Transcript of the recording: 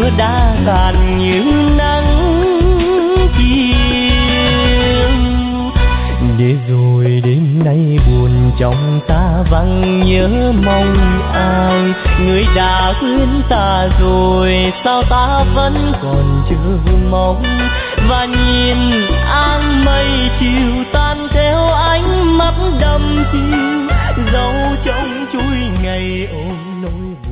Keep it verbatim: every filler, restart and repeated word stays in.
xưa đã tàn như nắng chiều. Để rồi đêm nay buồn trong ta vắng nhớ mong ai, người đã quên ta rồi sao ta vẫn còn chờ mong. Và nhìn áng mây chiều tan theo ánh mắt đăm chiêu, dấu trong chuỗi ngày ôm nỗi